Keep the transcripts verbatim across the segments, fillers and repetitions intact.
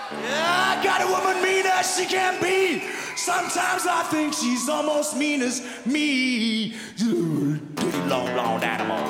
Yeah, I got a woman mean as she can be. Sometimes I think she's almost mean as me. Dirty long blonde animal.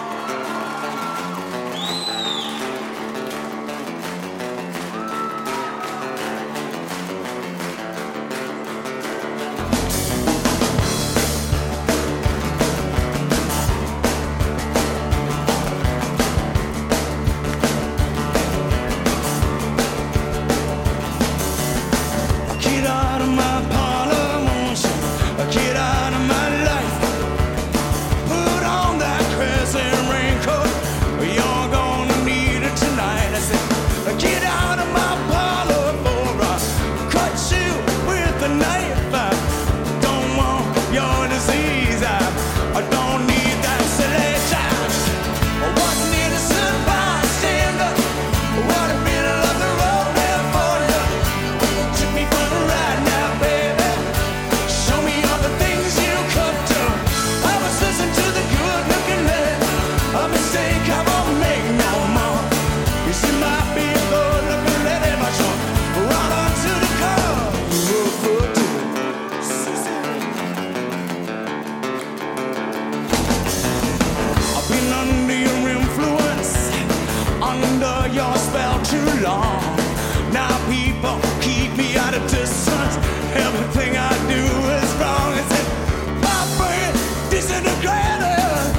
Your spell too long. Now people keep me at a distance. Everything I do is wrong. It's in my brain disintegrated.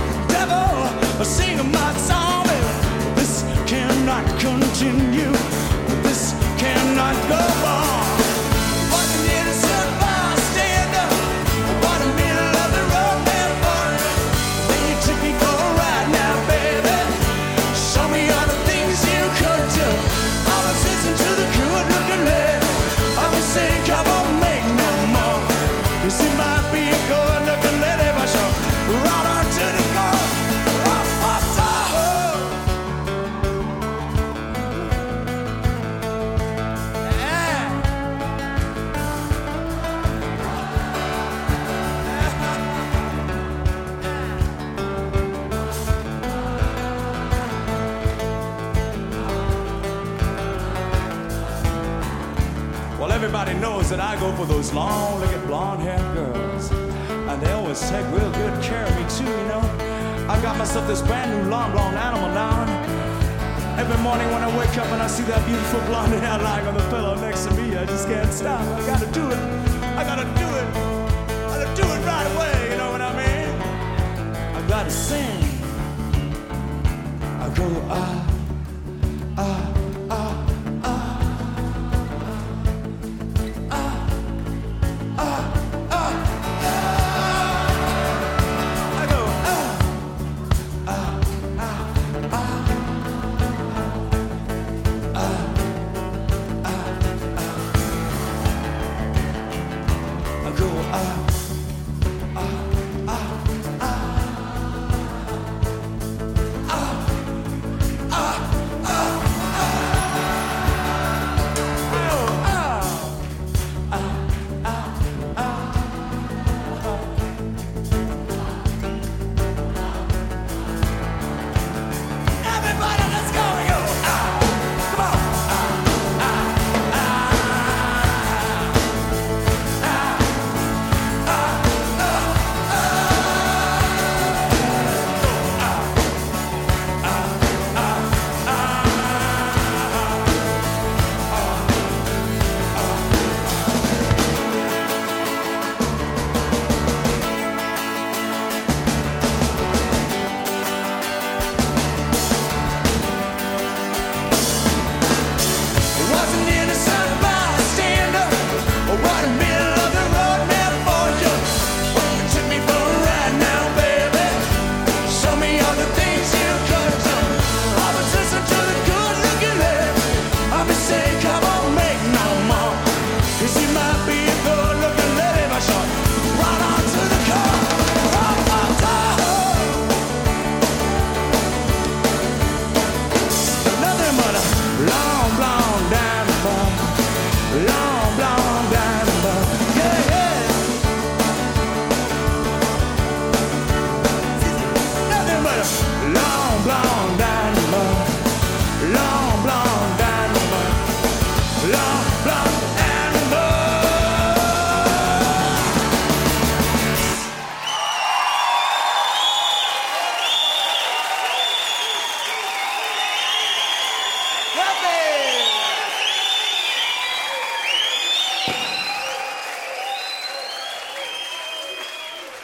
Devil, sing my song. This cannot continue. This cannot go on. What an innocent bystander. What a middle of the road man for you. Then you took me for a ride now, baby. Show me all the things you could do. I was listening to the good looking lady. I was saying, come on, make no more. You see, might be a good looking lady, but you're right on to the car. Off, off, Tahoe. Yeah. Well, everybody knows that I go for those long-legged, blonde-haired girls, and they always take real good care of me too, you know. I got myself this brand new long blonde animal now, and every morning when I wake up and I see that beautiful blonde hair lying on the pillow next to me, I just can't stop. I gotta do it. I gotta do it. I gotta do it right away. You know what I mean? I gotta sing. I go ah ah.